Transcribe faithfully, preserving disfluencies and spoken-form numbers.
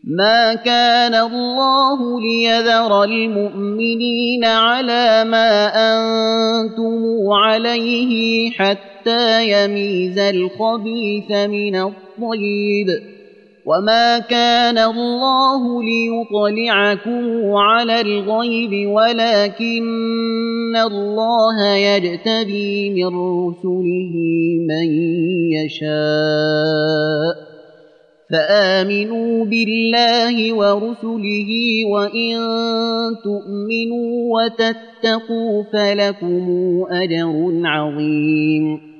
ما كان الله ليذر المؤمنين على ما أنتم عليه حتى يميز الخبيث من الطيب، وما كان الله ليطلعكم على الغيب ولكن الله يجتبي من رسله من يشاء، فآمنوا بالله ورسله وإن تؤمنوا وتتقوا فلكم أجر عظيم.